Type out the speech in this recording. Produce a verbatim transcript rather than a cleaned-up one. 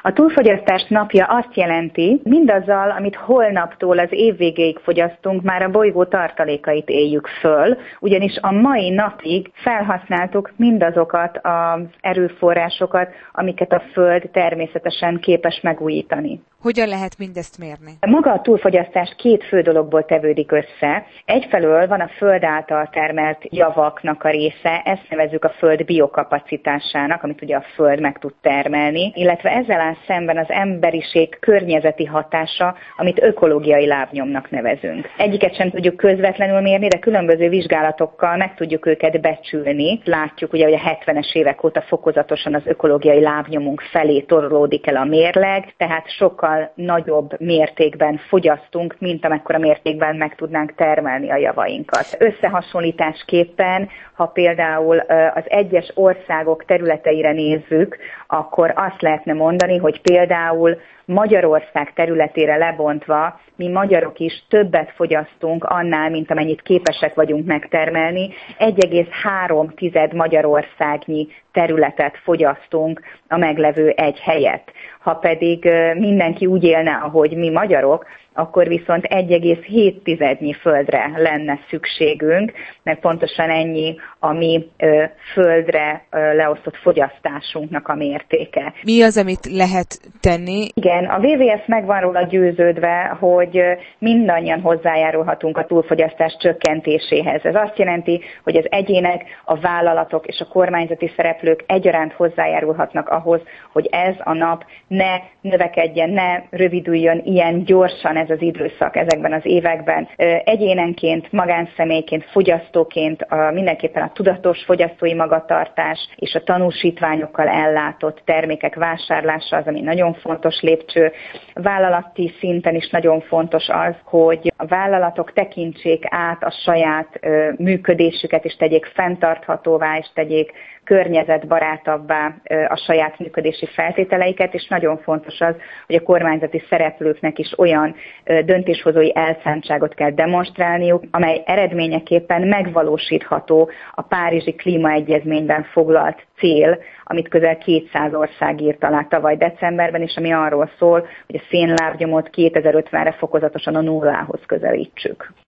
A túlfogyasztás napja azt jelenti, mindazzal, amit holnaptól az év végéig fogyasztunk, már a bolygó tartalékait éljük föl, ugyanis a mai napig felhasználtuk mindazokat az erőforrásokat, amiket a Föld természetesen képes megújítani. Hogyan lehet mindezt mérni? Maga a túlfogyasztás két fő dologból tevődik össze. Egyfelől van a Föld által termelt javaknak a része, ezt nevezzük a Föld biokapacitásának, amit ugye a Föld meg tud termelni, illetve ezzel áll szemben az emberiség környezeti hatása, amit ökológiai lábnyomnak nevezünk. Egyiket sem tudjuk közvetlenül mérni, de különböző vizsgálatokkal meg tudjuk őket becsülni. Látjuk ugye, hogy a hetvenes évek óta fokozatosan az ökológiai lábnyomunk felé torlódik el a mérleg, tehát sokkal nagyobb mértékben fogyasztunk, mint amekkora mértékben meg tudnánk termelni a javainkat. Összehasonlításképpen, ha például az egyes országok területeire nézzük, akkor azt lehetne mondani, hogy például Magyarország területére lebontva mi magyarok is többet fogyasztunk annál, mint amennyit képesek vagyunk megtermelni. egy egész három Magyarországnyi területet fogyasztunk a meglevő egy helyett. Ha pedig mindenki úgy élne, ahogy mi magyarok, akkor viszont egy egész hét földre lenne szükségünk, mert pontosan ennyi a mi ö, földre ö, leosztott fogyasztásunknak a mértéke. Mi az, amit lehet tenni? Igen, a dupla vé vé es meg van róla győződve, hogy mindannyian hozzájárulhatunk a túlfogyasztás csökkentéséhez. Ez azt jelenti, hogy az egyének, a vállalatok és a kormányzati szereplők egyaránt hozzájárulhatnak ahhoz, hogy ez a nap ne növekedjen, ne rövidüljön ilyen gyorsan ez az időszak ezekben az években. Egyénenként, magánszemélyként, fogyasztóként mindenképpen a tudatos fogyasztói magatartás és a tanúsítványokkal ellátott termékek vásárlása az, ami nagyon fontos lépcső. Vállalati szinten is nagyon fontos az, hogy a vállalatok tekintsék át a saját működésüket, és tegyék fenntarthatóvá, és tegyék környezetbarátabbá a saját működési feltételeiket, és nagyon fontos az, hogy a kormányzati szereplőknek is olyan döntéshozói elszántságot kell demonstrálniuk, amely eredményeképpen megvalósítható a Párizsi Klímaegyezményben foglalt cél, amit közel kétszáz ország írt alá tavaly decemberben, és ami arról szól, hogy a szénlábnyomot kétezer-ötvenre fokozatosan a nullához közelítsük.